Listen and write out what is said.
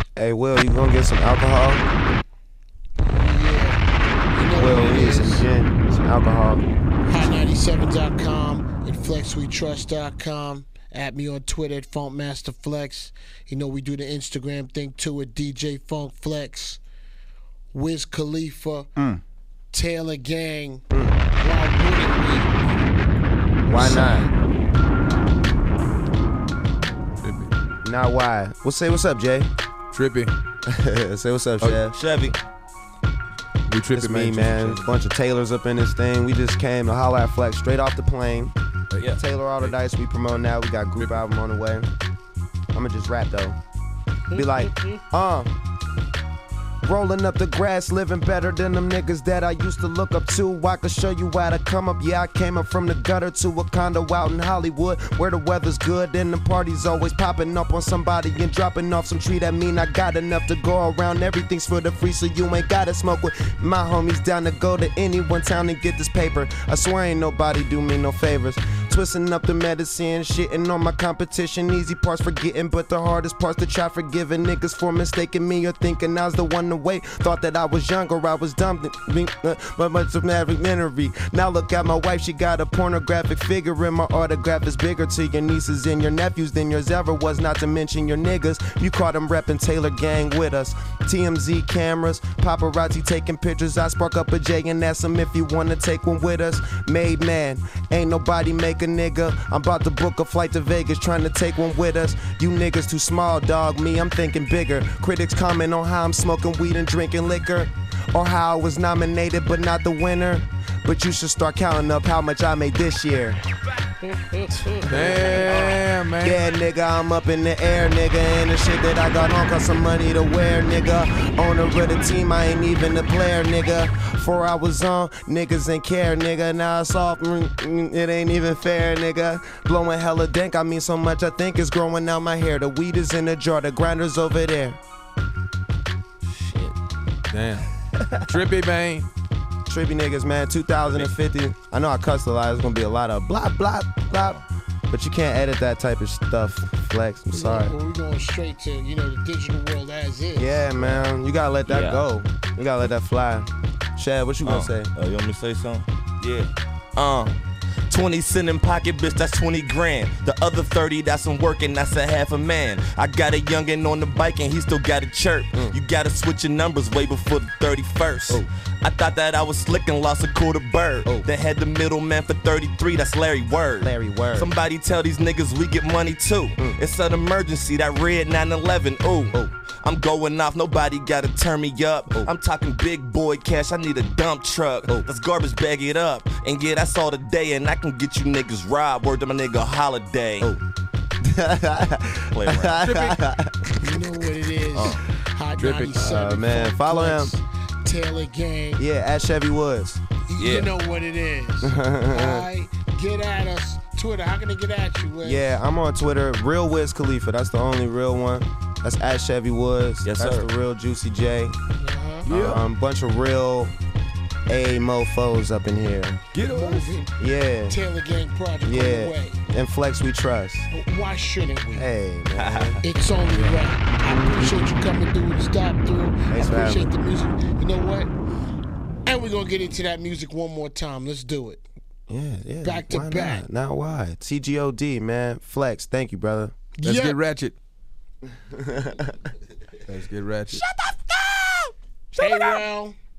Hey, Will, you gonna get some alcohol? Yeah. You know Will, what we it need some is. gin, some alcohol. Hot97.com and FlexWeTrust.com. At me on Twitter at FunkMasterFlex. You know we do the Instagram thing too at DJ Funk Flex. Wiz Khalifa. Taylor Gang. Why wouldn't we? Why not? Not why. Well, say what's up, Jay. Trippy. Say what's up, Chef. Chevy. We It's tripping, me, man. Bunch of Taylors up in this thing. We just came to holla at Flex straight off the plane. Yeah. Taylor Autodice, we promote now. We got group album on the way. I'ma just rap though. Be like, rolling up the grass, living better than them niggas that I used to look up to. I could show you how to come up. Yeah, I came up from the gutter to a condo out in Hollywood, where the weather's good and the party's always popping up on somebody and dropping off some tree. That mean I got enough to go around. Everything's for the free, so you ain't gotta smoke with my homies. Down to go to any one town and get this paper. I swear ain't nobody do me no favors. Twisting up the medicine, shitting on my competition. Easy parts forgetting, but the hardest parts to try forgiving niggas for mistaking me or thinking I was the one to wait. Thought that I was younger, I was dumb, but much of memory. Now look at my wife, she got a pornographic figure, and my autograph is bigger to your nieces and your nephews than yours ever was. Not to mention your niggas, you caught them repping Taylor Gang with us. TMZ cameras, paparazzi taking pictures. I spark up a J and ask them if you wanna take one with us. Made man, ain't nobody make a nigga. I'm about to book a flight to Vegas, trying to take one with us. You niggas too small, dog. Me, I'm thinking bigger. Critics comment on how I'm smoking weed and drinking liquor, or how I was nominated but not the winner. But you should start counting up how much I made this year. Damn, man. Yeah, nigga, I'm up in the air, nigga. And the shit that I got on cost some money to wear, nigga. Owner of the team, I ain't even a player, nigga. 4 hours on, niggas ain't care, nigga. Now it's off, it ain't even fair, nigga. Blowing hella dank, I mean so much I think it's growing out my hair. The weed is in the jar, the grinder's over there. Damn. Trippy, man. Trippy niggas, man, 2050. I know I cussed a lot, there's gonna be a lot of blah, blah, blah. But you can't edit that type of stuff, Flex, I'm sorry. Well, we're going straight to, the digital world as is. Yeah, man, you gotta let that go. You gotta let that fly. Shad, what you gonna say? You want me to say something? Yeah. 20 cent in pocket, bitch, that's 20 grand. The other 30, that's some work and that's a half a man. I got a youngin' on the bike and he still got a chirp. You gotta switch your numbers way before the 31st. I thought that I was slick and lost a quarter bird. They had the middleman for 33, that's Larry Word. Larry Word. Somebody tell these niggas we get money too. It's an emergency, that red 911, ooh. I'm going off, nobody gotta turn me up. I'm talking big boy cash, I need a dump truck. Let's garbage bag it up. And yeah, that's all today, and I can get you niggas robbed. Word to my nigga Holiday. Play around. You know what it is. Hot Drippy. 97. Man, Funk follow Flex, him. Taylor Gang. Yeah, at Chevy Woods. You know what it is. Alright, get at us. Twitter, how can they get at you, Wiz? Yeah, I'm on Twitter, Real Wiz Khalifa. That's the only real one. That's at Chevy Woods. Yes, That's sir. the real Juicy J. Uh-huh. Bunch of real A mofos up in here. Get on. Moving. Yeah. Taylor Gang project on the Yeah. way. And Flex we trust. Why shouldn't we? Hey, man. It's only right. I appreciate you coming through and stop through. Thanks I for having appreciate the music. You know what? And we're going to get into that music one more time. Let's do it. Yeah. Back to why back. Not why. TGOD, man. Flex, thank you, brother. Let's Yeah. get ratchet. Let's get ratchet. Hey, Rel.